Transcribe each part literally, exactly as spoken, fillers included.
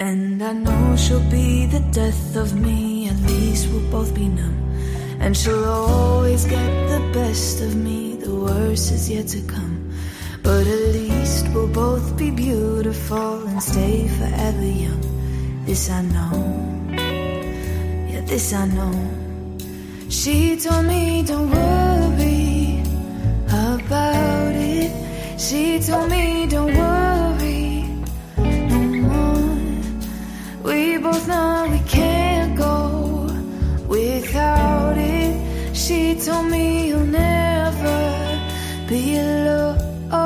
And I know she'll be the death of me, at least we'll both be numb. And she'll always get the best of me, the worst is yet to come. But at least we'll both be beautiful and stay forever young. This I know, yeah, this I know. She told me don't worry about it. She told me don't worry no more. We both know we can't go without it. She told me you'll never be alone.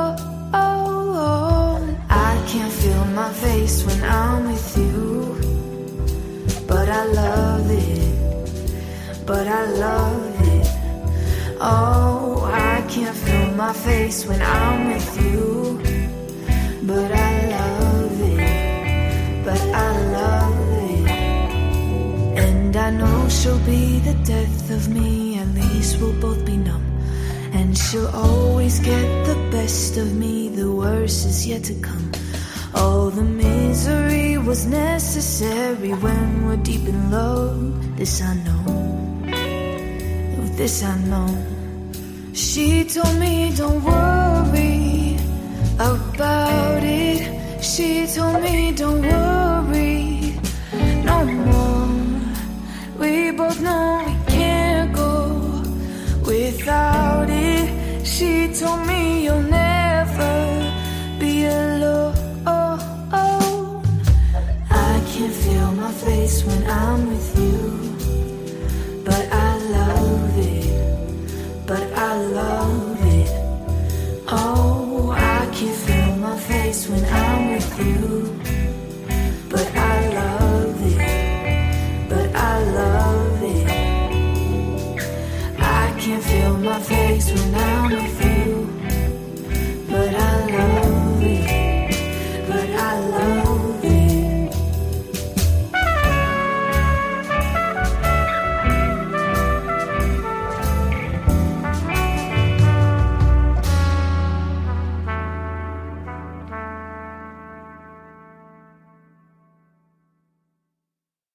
I can't feel my face when I'm with you, but I love it, but I love it. Oh, I can't feel my face when I'm with you, but I love it, but I love it. And I know she'll be the death of me, at least we'll both be numb. And she'll always get the best of me, the worst is yet to come. All the misery was necessary when we're deep in love. This I know, this I know. She told me don't worry about it. She told me don't worry no more. We both know we can't go without it. She told me you'll never be alone. I can't feel my face when I'm with you, but I love it, but I love it. Oh, I can't feel my face when I'm with you, but I love it, but I love it. I can't feel my face when I'm with you.